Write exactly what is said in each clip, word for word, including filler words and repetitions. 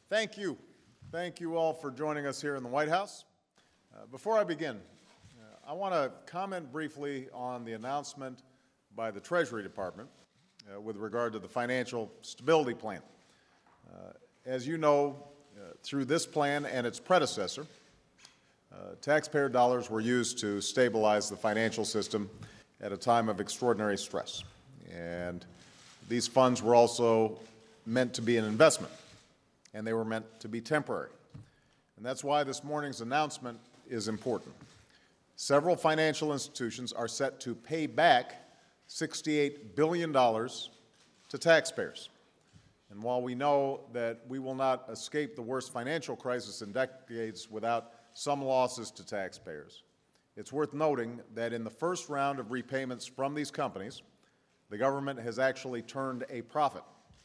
Thank you. Thank you all for joining us here in the White House. Uh, before I begin, uh, I want to comment briefly on the announcement by the Treasury Department uh, with regard to the Financial Stability Plan. Uh, as you know, uh, through this plan and its predecessor, uh, taxpayer dollars were used to stabilize the financial system at a time of extraordinary stress. And these funds were also meant to be an investment, and they were meant to be temporary. And that's why this morning's announcement is important. Several financial institutions are set to pay back sixty-eight billion dollars to taxpayers. And while we know that we will not escape the worst financial crisis in decades without some losses to taxpayers, it's worth noting that in the first round of repayments from these companies, the government has actually turned a profit.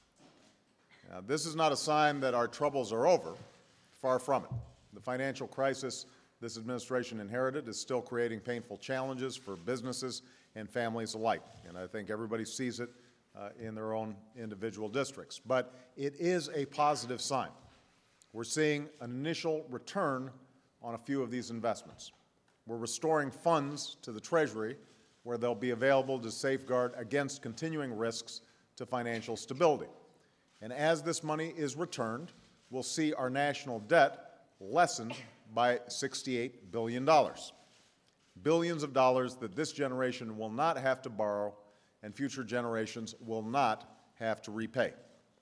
Now, this is not a sign that our troubles are over. Far from it. The financial crisis this administration inherited is still creating painful challenges for businesses and families alike, and I think everybody sees it uh, in their own individual districts. But it is a positive sign. We're seeing an initial return on a few of these investments. We're restoring funds to the Treasury where they'll be available to safeguard against continuing risks to financial stability. And as this money is returned, we'll see our national debt lessened by sixty-eight billion dollars. Billions of dollars that this generation will not have to borrow and future generations will not have to repay.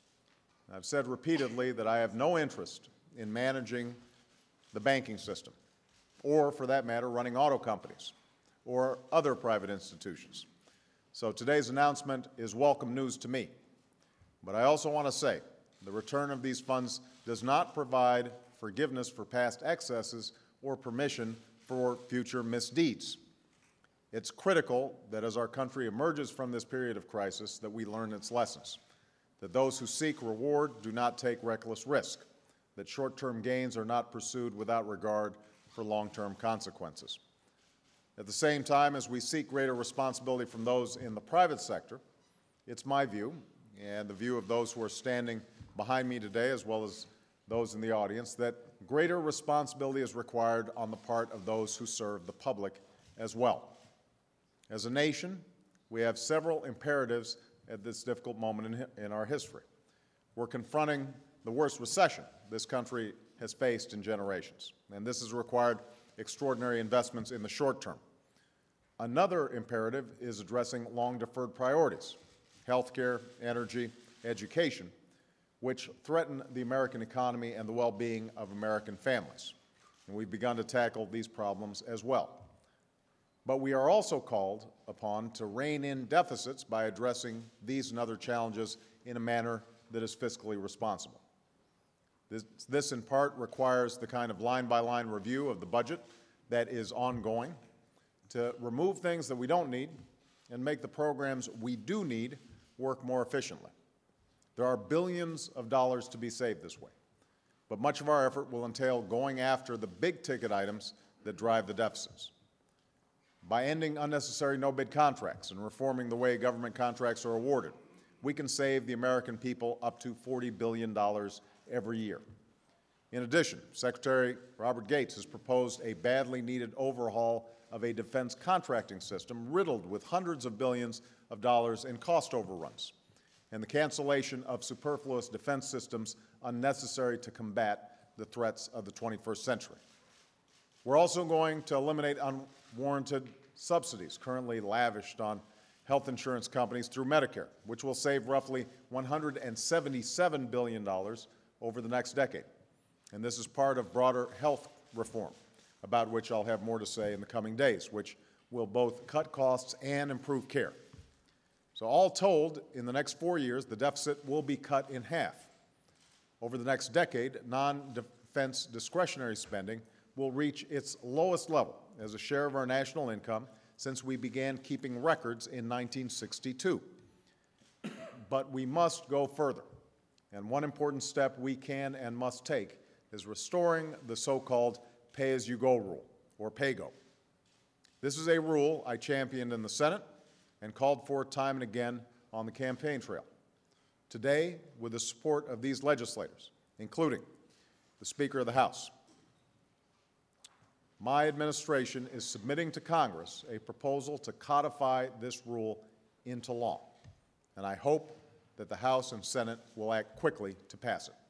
I've said repeatedly that I have no interest in managing the banking system, or for that matter, running auto companies or other private institutions. So today's announcement is welcome news to me. But I also want to say the return of these funds does not provide forgiveness for past excesses or permission for future misdeeds. It's critical that as our country emerges from this period of crisis that we learn its lessons, that those who seek reward do not take reckless risk, that short-term gains are not pursued without regard for long-term consequences. At the same time, as we seek greater responsibility from those in the private sector, it's my view, and the view of those who are standing behind me today, as well as those in the audience, that greater responsibility is required on the part of those who serve the public as well. As a nation, we have several imperatives at this difficult moment in, in our history. We're confronting the worst recession this country has faced in generations, and this has required extraordinary investments in the short term. Another imperative is addressing long-deferred priorities: healthcare, energy, education, which threaten the American economy and the well-being of American families. And we've begun to tackle these problems as well. But we are also called upon to rein in deficits by addressing these and other challenges in a manner that is fiscally responsible. This, this in part requires the kind of line-by-line review of the budget that is ongoing to remove things that we don't need and make the programs we do need work more efficiently. There are billions of dollars to be saved this way, but much of our effort will entail going after the big-ticket items that drive the deficits. By ending unnecessary no-bid contracts and reforming the way government contracts are awarded, we can save the American people up to forty billion dollars every year. In addition, Secretary Robert Gates has proposed a badly needed overhaul of a defense contracting system riddled with hundreds of billions of dollars in cost overruns, and the cancellation of superfluous defense systems unnecessary to combat the threats of the twenty-first century. We're also going to eliminate unwarranted subsidies currently lavished on health insurance companies through Medicare, which will save roughly one hundred seventy-seven billion dollars over the next decade. And this is part of broader health reform, about which I'll have more to say in the coming days, which will both cut costs and improve care. So all told, in the next four years, the deficit will be cut in half. Over the next decade, non-defense discretionary spending will reach its lowest level as a share of our national income since we began keeping records in nineteen sixty-two. But we must go further, and one important step we can and must take is restoring the so-called pay-as-you-go rule, or PAYGO. This is a rule I championed in the Senate and called for time and again on the campaign trail. Today, with the support of these legislators, including the Speaker of the House. My administration is submitting to Congress a proposal to codify this rule into law, and I hope that the House and Senate will act quickly to pass it.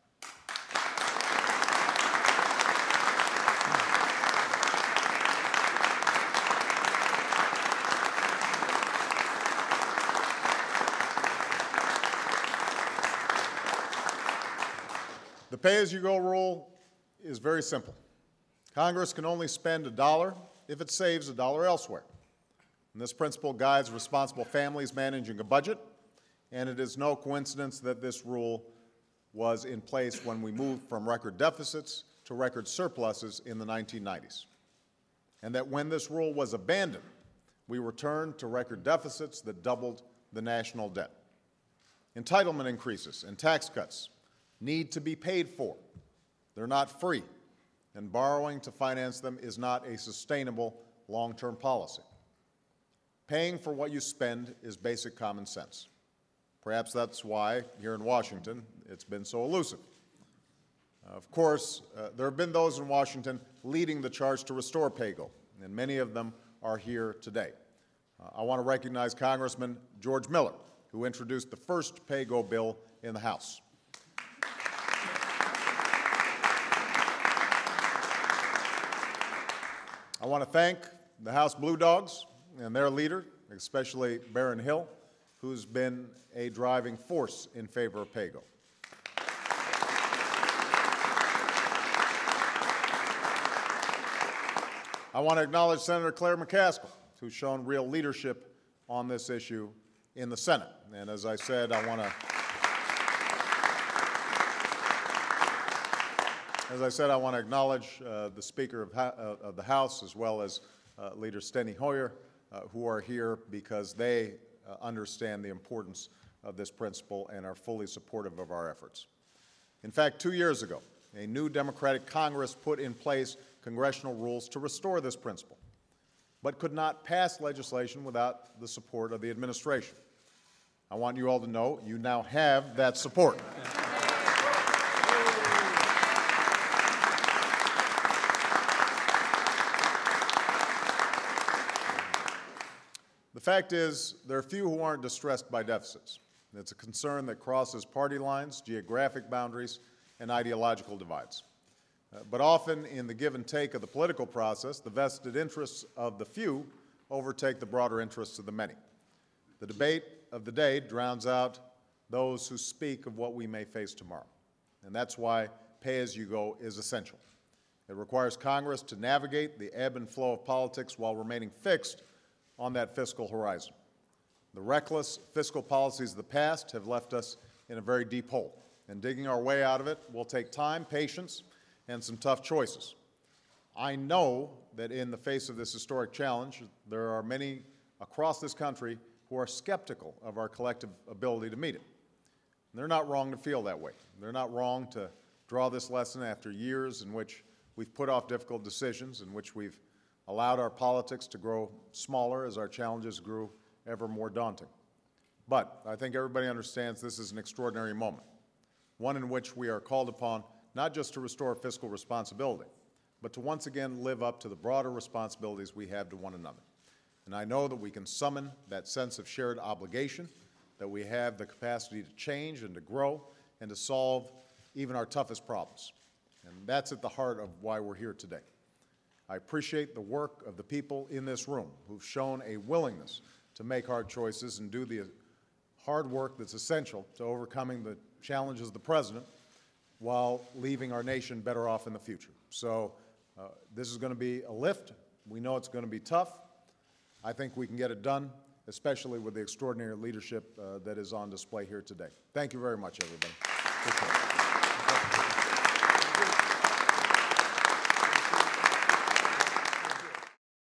The pay-as-you-go rule is very simple. Congress can only spend a dollar if it saves a dollar elsewhere. And this principle guides responsible families managing a budget, and it is no coincidence that this rule was in place when we moved from record deficits to record surpluses in the nineteen nineties. And that when this rule was abandoned, we returned to record deficits that doubled the national debt. Entitlement increases and tax cuts need to be paid for. They're not free, and borrowing to finance them is not a sustainable long-term policy. Paying for what you spend is basic common sense. Perhaps that's why, here in Washington, it's been so elusive. Of course, uh, there have been those in Washington leading the charge to restore pay-go, and many of them are here today. Uh, I want to recognize Congressman George Miller, who introduced the first pay-go bill in the House. I want to thank the House Blue Dogs and their leader, especially Baron Hill, who's been a driving force in favor of pay-go. I want to acknowledge Senator Claire McCaskill, who's shown real leadership on this issue in the Senate. And as I said, I want to As I said, I want to acknowledge uh, the Speaker of, uh, of the House, as well as uh, Leader Steny Hoyer, uh, who are here because they uh, understand the importance of this principle and are fully supportive of our efforts. In fact, two years ago, a new Democratic Congress put in place congressional rules to restore this principle, but could not pass legislation without the support of the administration. I want you all to know you now have that support. The fact is, there are few who aren't distressed by deficits. It's a concern that crosses party lines, geographic boundaries, and ideological divides. Uh, but often, in the give and take of the political process, the vested interests of the few overtake the broader interests of the many. The debate of the day drowns out those who speak of what we may face tomorrow. And that's why pay-as-you-go is essential. It requires Congress to navigate the ebb and flow of politics while remaining fixed on that fiscal horizon. The reckless fiscal policies of the past have left us in a very deep hole, and digging our way out of it will take time, patience, and some tough choices. I know that in the face of this historic challenge, there are many across this country who are skeptical of our collective ability to meet it. And they're not wrong to feel that way. They're not wrong to draw this lesson after years in which we've put off difficult decisions, in which we've allowed our politics to grow smaller as our challenges grew ever more daunting. But I think everybody understands this is an extraordinary moment, one in which we are called upon not just to restore fiscal responsibility, but to once again live up to the broader responsibilities we have to one another. And I know that we can summon that sense of shared obligation, that we have the capacity to change and to grow and to solve even our toughest problems. And that's at the heart of why we're here today. I appreciate the work of the people in this room who've shown a willingness to make hard choices and do the hard work that's essential to overcoming the challenges of the President while leaving our nation better off in the future. So uh, this is going to be a lift. We know it's going to be tough. I think we can get it done, especially with the extraordinary leadership uh, that is on display here today. Thank you very much, everybody.